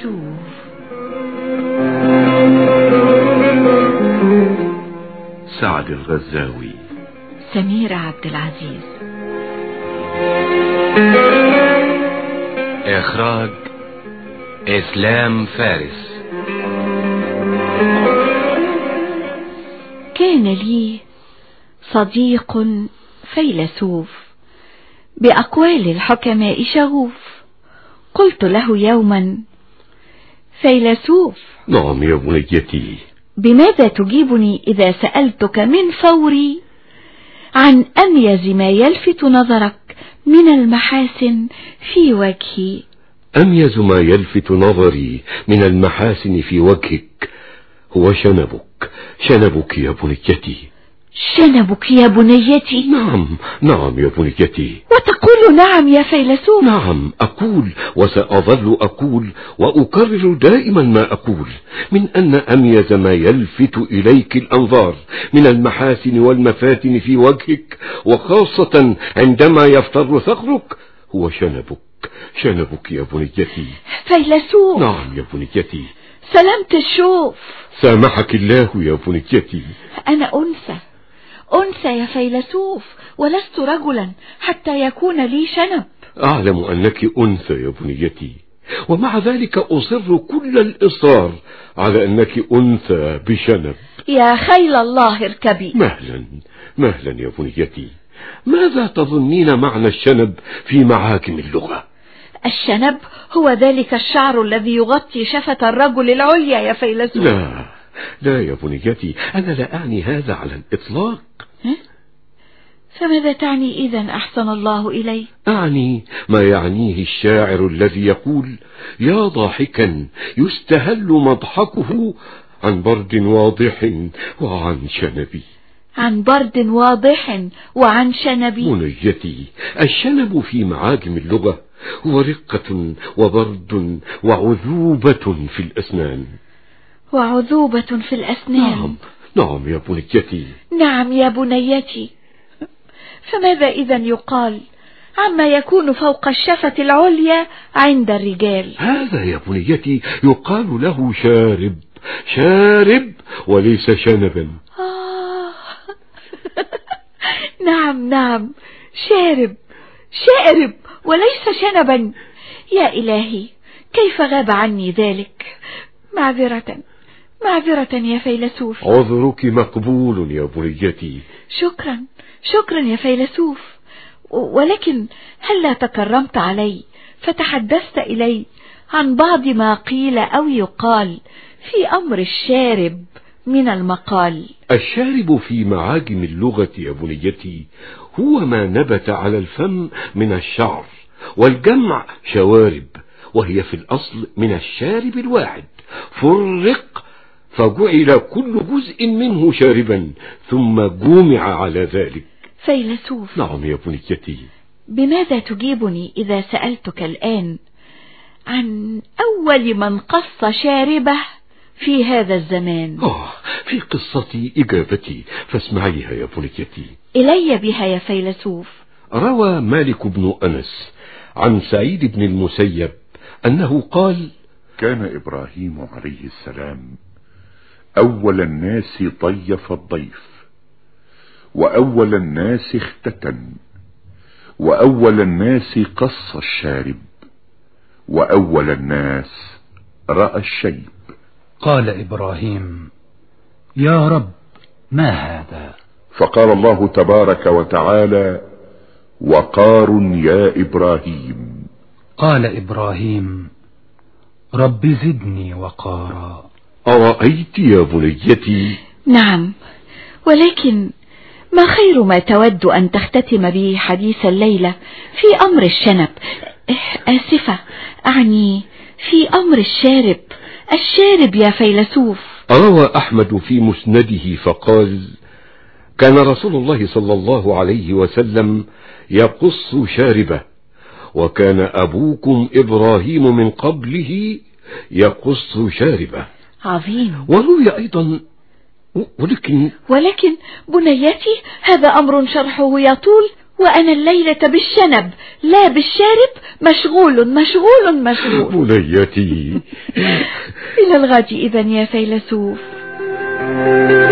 فيلسوف. سعد الغزاوي. سميرة عبد العزيز. إخراج إسلام فارس. كان لي صديق فيلسوف بأقوال الحكماء شغوف. قلت له يوما: فيلسوف. نعم يا بنيتي. بماذا تجيبني إذا سألتك من فوري عن أميز ما يلفت نظرك من المحاسن في وجهي؟ أميز ما يلفت نظري من المحاسن في وجهك هو شنبك يا بنيتي. شنبك يا بنيتي؟ نعم يا بنيتي. وتقول نعم يا فيلسوف؟ نعم أقول، وسأظل أقول وأكرر دائما ما أقول، من أن أميز ما يلفت إليك الأنظار من المحاسن والمفاتن في وجهك، وخاصة عندما يفتر ثغرك، هو شنبك يا بنيتي. فيلسوف. نعم يا بنيتي. سلامت الشوف. سامحك الله يا بنيتي. أنا أنثى يا فيلسوف، ولست رجلا حتى يكون لي شنب. أعلم أنك أنثى يا بنيتي، ومع ذلك أصر كل الإصرار على أنك أنثى بشنب. يا خيل الله اركبي. مهلا يا بنيتي. ماذا تظنين معنى الشنب في معاجم اللغة؟ الشنب هو ذلك الشعر الذي يغطي شفة الرجل العليا يا فيلسوف. لا يا بنيتي، أنا لا أعني هذا على الإطلاق. فماذا تعني إذن أحسن الله إلي؟ أعني ما يعنيه الشاعر الذي يقول: يا ضاحكا يستهل مضحكه عن برد واضح وعن شنبي. عن برد واضح وعن شنبي. بنيتي، الشنب في معاجم اللغة هو رقة وبرد وعذوبة في الأسنان. وعذوبة في الأسنان. نعم يا بنيتي. نعم يا بنيتي. فماذا إذن يقال عما يكون فوق الشفة العليا عند الرجال؟ هذا يا بنيتي يقال له شارب وليس شنبا. نعم، شارب وليس شنبا. يا إلهي، كيف غاب عني ذلك؟ معذرة يا فيلسوف. عذرك مقبول يا بنيتي. شكرا يا فيلسوف. ولكن هل تكرمت علي فتحدثت إلي عن بعض ما قيل أو يقال في أمر الشارب من المقال؟ الشارب في معاجم اللغة يا بنيتي هو ما نبت على الفم من الشعر، والجمع شوارب، وهي في الأصل من الشارب الواحد، فرق فجعل كل جزء منه شاربا ثم جمع على ذلك. فيلسوف. نعم يا بنيتي. بماذا تجيبني إذا سألتك الآن عن أول من قص شاربه في هذا الزمان؟ في قصتي إجابتي، فاسمعيها يا بنيتي. إلي بها يا فيلسوف. روى مالك بن أنس عن سعيد بن المسيب أنه قال: كان إبراهيم عليه السلام أول الناس ضيف الضيف، وأول الناس اختتن، وأول الناس قص الشارب، وأول الناس رأى الشيب. قال إبراهيم: يا رب، ما هذا؟ فقال الله تبارك وتعالى: وقار يا إبراهيم. قال إبراهيم: رب زدني وقارا. أرأيت يا بنيتي؟ نعم، ولكن ما خير ما تود أن تختتم به حديث الليلة في أمر الشنب؟ آسفة، أعني في أمر الشارب يا فيلسوف. روى أحمد في مسنده فقال: كان رسول الله صلى الله عليه وسلم يقص شاربه، وكان أبوكم إبراهيم من قبله يقص شاربه. عظيم. وروي أيضا ولكن بنيتي، هذا أمر شرحه يطول وأنا الليلة بالشنب لا بالشارب، مشغول مشغول مشغول. بنيتي. إلى الغد إذن يا فيلسوف.